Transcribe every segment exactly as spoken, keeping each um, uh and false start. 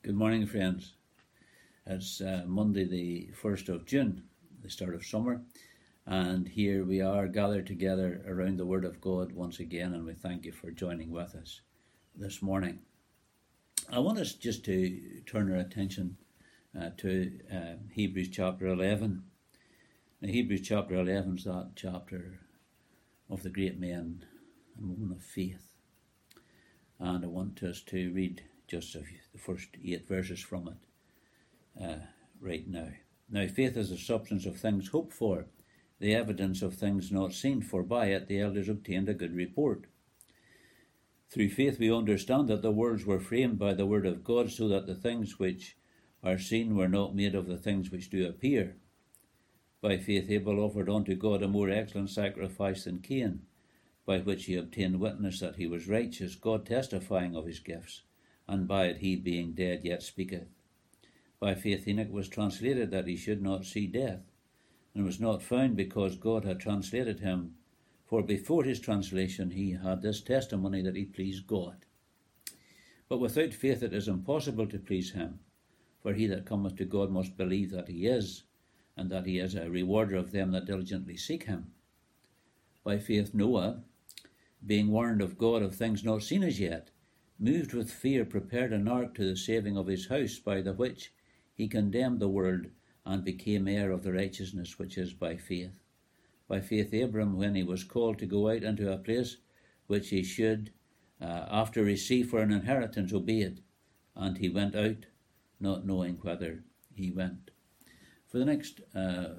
Good morning, friends. It's uh, Monday the first of June, the start of summer, and here we are gathered together around the Word of God once again, and we thank you for joining with us this morning. I want us just to turn our attention uh, to uh, Hebrews chapter eleven. Now, Hebrews chapter eleven is that chapter of the great men and women of faith, and I want us to read just the first eight verses from it uh, right now. Now, faith is the substance of things hoped for, the evidence of things not seen, for by it the elders obtained a good report. Through faith we understand that the worlds were framed by the word of God, so that the things which are seen were not made of the things which do appear. By faith Abel offered unto God a more excellent sacrifice than Cain, by which he obtained witness that he was righteous, God testifying of his gifts, and by it he, being dead, yet speaketh. By faith Enoch was translated that he should not see death, and was not found because God had translated him. For before his translation he had this testimony that he pleased God. But without faith it is impossible to please him, for he that cometh to God must believe that he is, and that he is a rewarder of them that diligently seek him. By faith Noah, being warned of God of things not seen as yet, moved with fear, prepared an ark to the saving of his house, by the which he condemned the world, and became heir of the righteousness which is by faith. By faith Abram, when he was called to go out into a place which he should, uh, after receive for an inheritance, obeyed, and he went out, not knowing whither he went. For the next uh,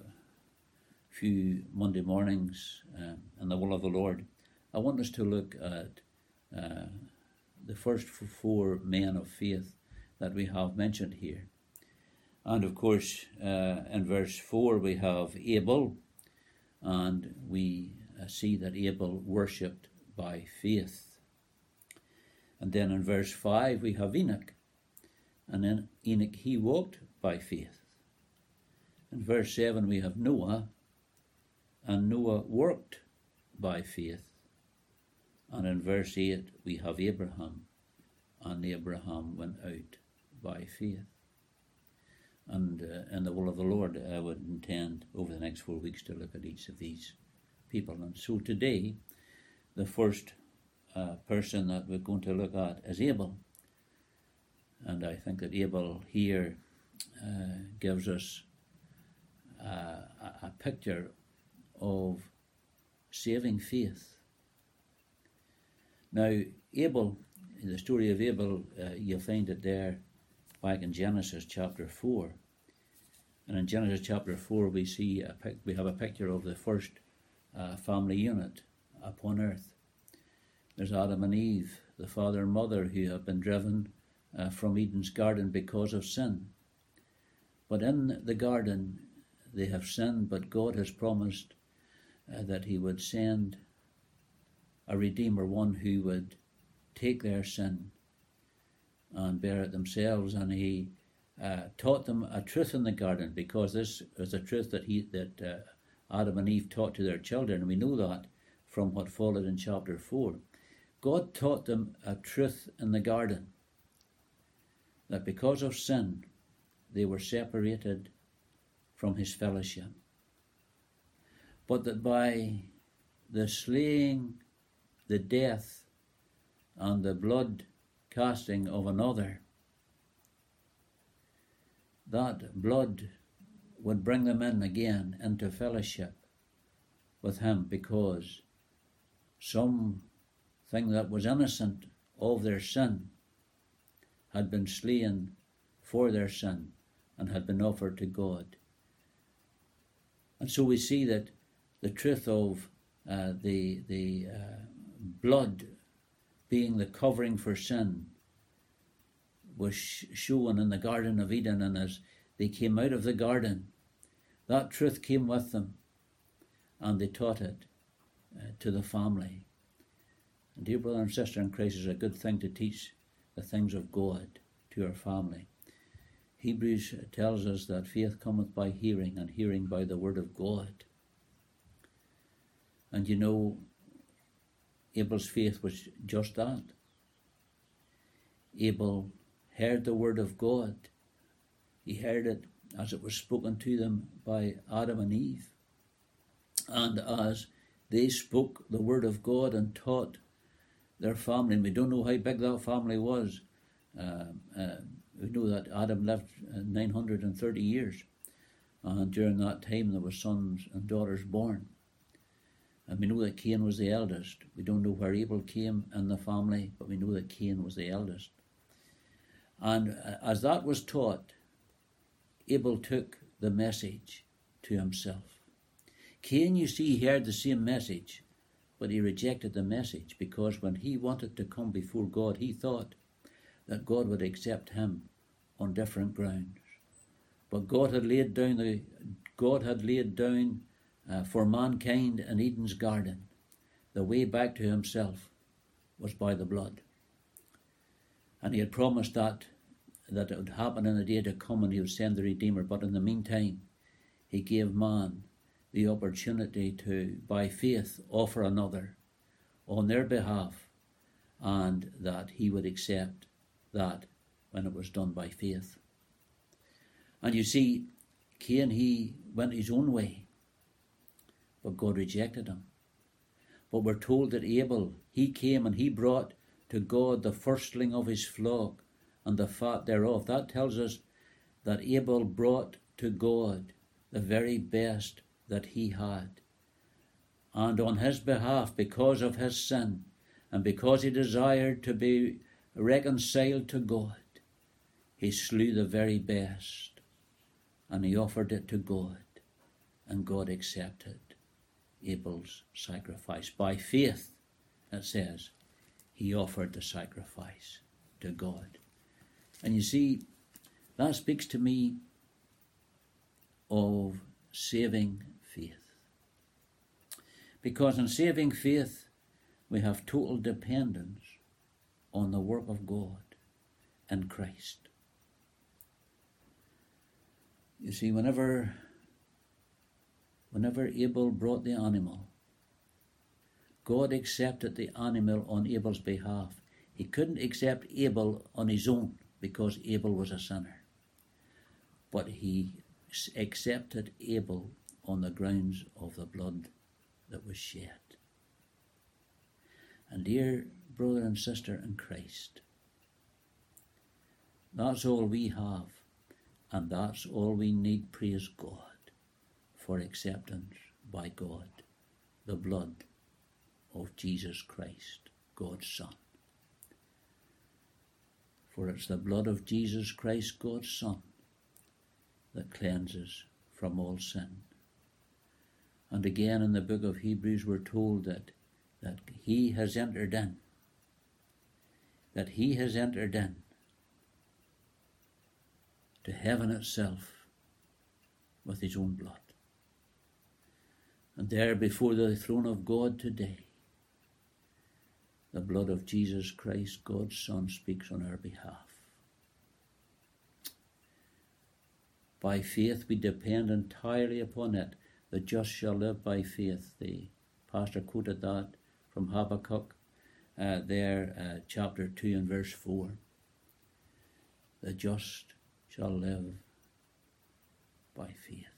few Monday mornings, uh, in the will of the Lord, I want us to look at uh, the first four men of faith that we have mentioned here. And of course, uh, in verse four we have Abel, and we uh, see that Abel worshipped by faith. And then in verse five we have Enoch, and then Enoch, he walked by faith. In verse seven we have Noah, and Noah worked by faith. And in verse eight we have Abraham, and Abraham went out by faith. And uh, in the will of the Lord, I would intend over the next four weeks to look at each of these people. And so today, the first uh, person that we're going to look at is Abel. And I think that Abel here uh, gives us uh, a, a picture of saving faith. Now, Abel, in the story of Abel, uh, you'll find it there back in Genesis chapter four. And in Genesis chapter four, we see a pic- we have a picture of the first uh, family unit upon earth. There's Adam and Eve, the father and mother, who have been driven uh, from Eden's garden because of sin. But in the garden, they have sinned, but God has promised uh, that he would send a Redeemer, one who would take their sin and bear it themselves. And he uh, taught them a truth in the garden, because this is a truth that he that uh, Adam and Eve taught to their children. And we know that from what followed in chapter four. God taught them a truth in the garden, that because of sin they were separated from his fellowship, but that by the slaying, the death, and the blood casting of another, that blood would bring them in again into fellowship with him, because something that was innocent of their sin had been slain for their sin and had been offered to God. And so we see that the truth of uh, the the uh, blood being the covering for sin was shown in the Garden of Eden, and as they came out of the garden, that truth came with them, and they taught it uh, to the family. And dear brother and sister in Christ, it's a good thing to teach the things of God to our family. Hebrews tells us that faith cometh by hearing, and hearing by the word of God. And you know, Abel's faith was just that. Abel heard the word of God. He heard it as it was spoken to them by Adam and Eve. And as they spoke the word of God and taught their family, and we don't know how big that family was. Uh, uh, we know that Adam lived nine hundred thirty years, and during that time there were sons and daughters born. And we know that Cain was the eldest. We don't know where Abel came in the family, but we know that Cain was the eldest. And as that was taught, Abel took the message to himself. Cain, you see, he heard the same message, but he rejected the message because when he wanted to come before God, he thought that God would accept him on different grounds. But God had laid down the God had laid down uh, for mankind in Eden's garden. The way back to himself was by the blood. And he had promised that that it would happen in the day to come and he would send the Redeemer. But in the meantime, he gave man the opportunity to, by faith, offer another on their behalf, and that he would accept that when it was done by faith. And you see, Cain, he went his own way, but God rejected him. But we're told that Abel, he came and he brought to God the firstling of his flock and the fat thereof. That tells us that Abel brought to God the very best that he had. And on his behalf, because of his sin, and because he desired to be reconciled to God, he slew the very best, and he offered it to God, and God accepted Abel's sacrifice. By faith, it says, he offered the sacrifice to God. And you see, that speaks to me of saving faith. Because in saving faith, we have total dependence on the work of God in Christ. You see, whenever, whenever Abel brought the animal, God accepted the animal on Abel's behalf. He couldn't accept Abel on his own because Abel was a sinner. But he accepted Abel on the grounds of the blood that was shed. And dear brother and sister in Christ, that's all we have, and that's all we need, praise God, for acceptance by God, the blood of Jesus Christ, God's Son. For it's the blood of Jesus Christ, God's Son, that cleanses from all sin. And again in the book of Hebrews we're told that, that he has entered in, that he has entered in to heaven itself with his own blood. And there before the throne of God today, the blood of Jesus Christ, God's Son, speaks on our behalf. By faith we depend entirely upon it. The just shall live by faith. The pastor quoted that from Habakkuk, uh, there, uh, chapter two and verse four. The just shall live by faith.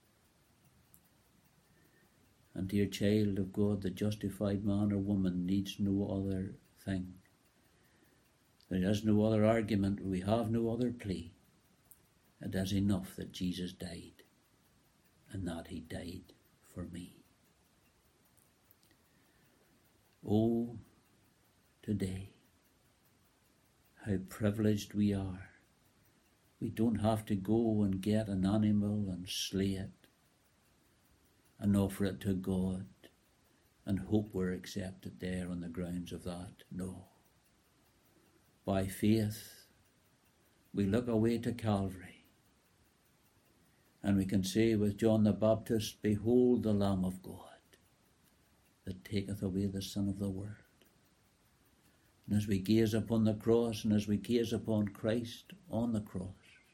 And dear child of God, the justified man or woman needs no other thing. There is no other argument. We have no other plea. It is enough that Jesus died, and that he died for me. Oh, today, how privileged we are. We don't have to go and get an animal and slay it and offer it to God and hope we're accepted there on the grounds of that. No. By faith, we look away to Calvary, and we can say with John the Baptist, behold the Lamb of God that taketh away the sin of the world. And as we gaze upon the cross, and as we gaze upon Christ on the cross,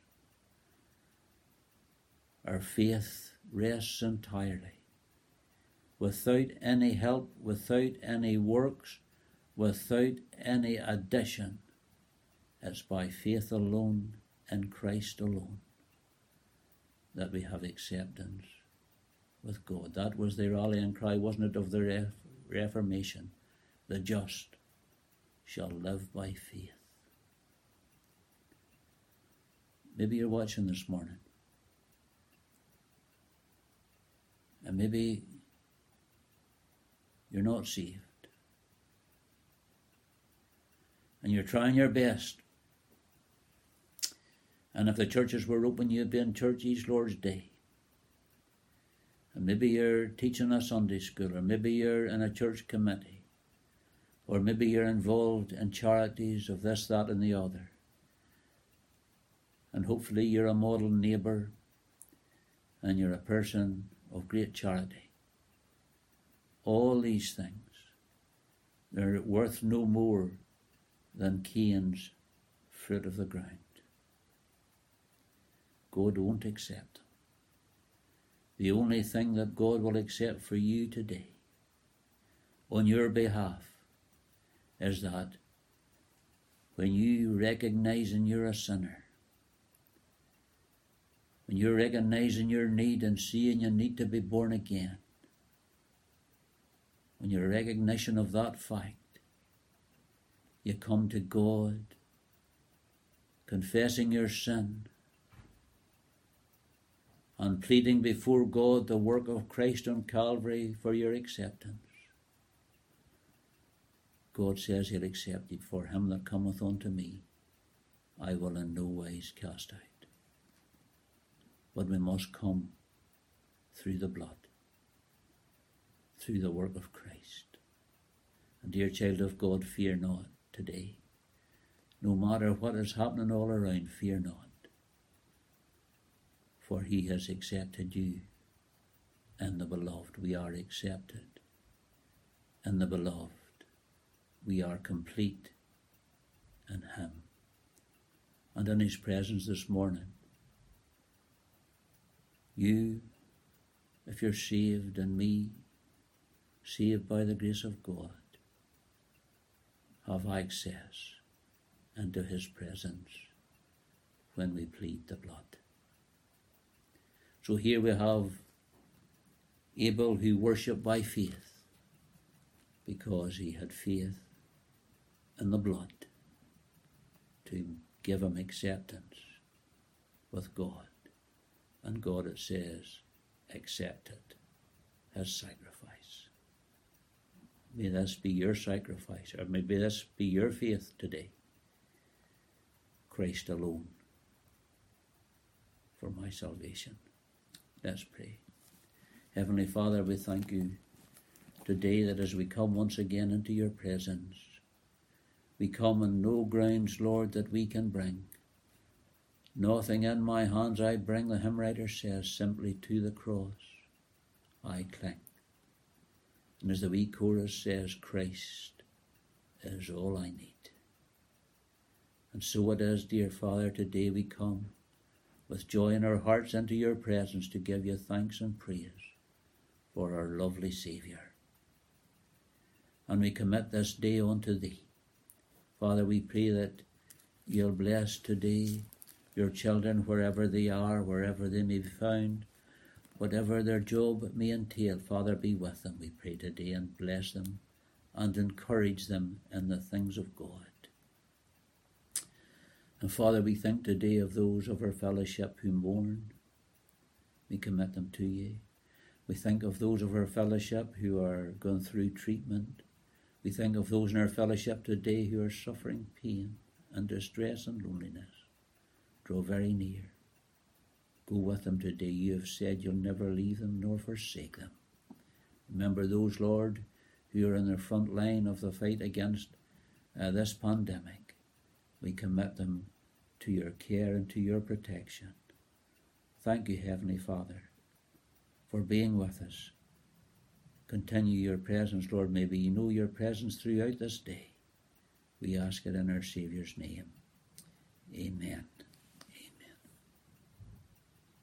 our faith rests entirely, without any help, without any works, without any addition. It's by faith alone, in Christ alone, that we have acceptance with God. That was the rallying cry, wasn't it, of the Re- Reformation? The just shall live by faith. Maybe you're watching this morning, and maybe you're not saved, and you're trying your best. And if the churches were open, you'd be in church each Lord's Day. And maybe you're teaching a Sunday school, or maybe you're in a church committee, or maybe you're involved in charities of this, that, and the other. And hopefully you're a model neighbour, and you're a person of great charity. All these things, they're worth no more than Cain's fruit of the ground. God won't accept them. The only thing that God will accept for you today, on your behalf, is that when you recognizing you're a sinner, when you're recognizing your need and seeing you need to be born again, when your recognition of that fact, you come to God, confessing your sin, and pleading before God the work of Christ on Calvary for your acceptance. God says he'll accept it. For him that cometh unto me, I will in no wise cast out. But we must come through the blood, through the work of Christ. And dear child of God, fear not today. No matter what is happening all around, fear not. For he has accepted you in the beloved. We are accepted in the beloved. We are complete in him. And in his presence this morning, you, if you're saved, and me, saved by the grace of God, have access into his presence when we plead the blood. So here we have Abel, who worshipped by faith, because he had faith in the blood to give him acceptance with God. And God, it says, accepted his sacrifice. May this be your sacrifice, or maybe this be your faith today. Christ alone for my salvation. Let's pray. Heavenly Father, we thank you today that as we come once again into your presence, we come on no grounds, Lord, that we can bring. Nothing in my hands I bring, the hymn writer says, simply to the cross I cling. And as the wee chorus says, Christ is all I need. And so it is, dear Father, today we come with joy in our hearts into your presence to give you thanks and praise for our lovely Saviour. And we commit this day unto thee. Father, we pray that you'll bless today your children wherever they are, wherever they may be found, whatever their job may entail. Father, be with them, we pray today, and bless them and encourage them in the things of God. And Father, we think today of those of our fellowship who mourn. We commit them to you. We think of those of our fellowship who are going through treatment. We think of those in our fellowship today who are suffering pain and distress and loneliness. Draw very near. Go with them today. You have said you'll never leave them nor forsake them. Remember those, Lord, who are in the front line of the fight against uh, this pandemic. We commit them to your care and to your protection. Thank you, Heavenly Father, for being with us. Continue your presence, Lord. May we know your presence throughout this day. We ask it in our Saviour's name. Amen.